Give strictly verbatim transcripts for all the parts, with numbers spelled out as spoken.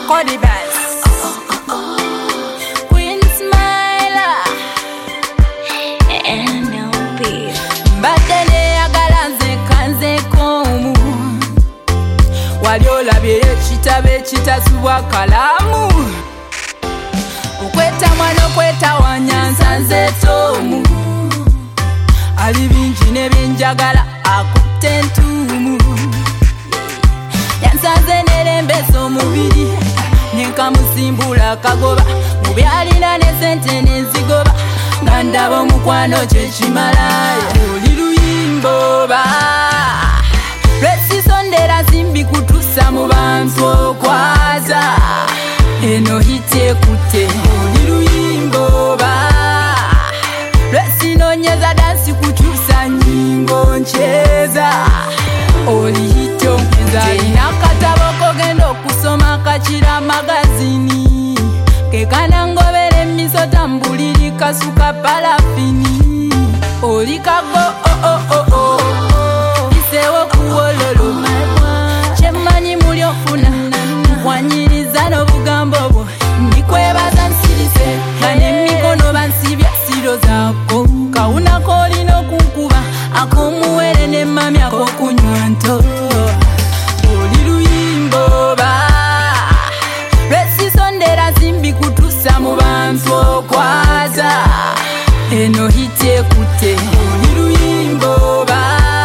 Cody Bass. Queen Smiler. N L B. Mbadde agala nze kanze komu. Wali olabye ekitabo ekitasubwa kalamu. Okweta mwana okwetawanya nsanze tomu. Ali bingi ne byenjagala akutte entuumu. Yansanze nerembesa omubiri nenkamusimbula kagoba. Mu byalina ne sente nenzigoba nga ndaba omukwano kyekimala. Oli luyimboba lwesisondera simbi kutusa mu bantu okwaza. Eno hiti ekutte. Oli luyimboba lwesinonyeza dansi kukyusa nyingo ncheza. Oli hiti onkeza. Terina katabo kogenda okusoma kakira magazini. Kekana ngobere miso tambuliri kasuka palafini. Oli kago oh oh oh oh. Isewo kuwololo. Chemanyi muli ofuna. Wanyiriza n'obugambo bwo. Ndikwebaza nsirise. Nga n'emikono bansibya siro zaako. Kawuna kolina okunkuba. Ak'omuwere ne mami ak'okunywa nto. Oli luyimboba lwesisondera simbi kutusa mu bantu okwaza. Eno hiti ekutte. Oli luyimboba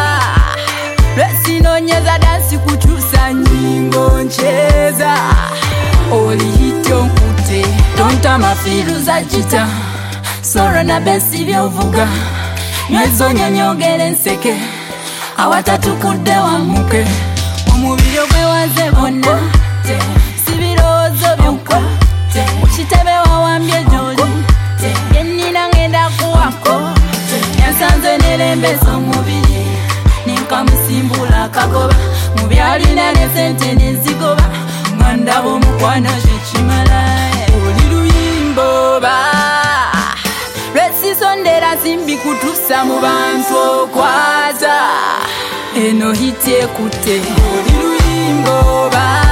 lwesinonyeza dansi kukyusa nyingo ncheza. Oli hiti onkutte. Tonta mafiru za jita soro na besi byovuga. Nyezo nyonyogere nseke awatatukudde wamuke. Omubiri ogwewaze bonna si birowoozo byokka. Mukitebe wawambye gy'oli yennina ngenda kuwako. Yansanze nerembesa omubiri nenkamusimbula akagoba. Mu byalina ne sente nenzigoba nga ndaba omukwano kyekimala. Oli luyimboba lwesisondera simbi kutusa mu bantu okwaza. Eno hiti ekutte. Oli luyimboba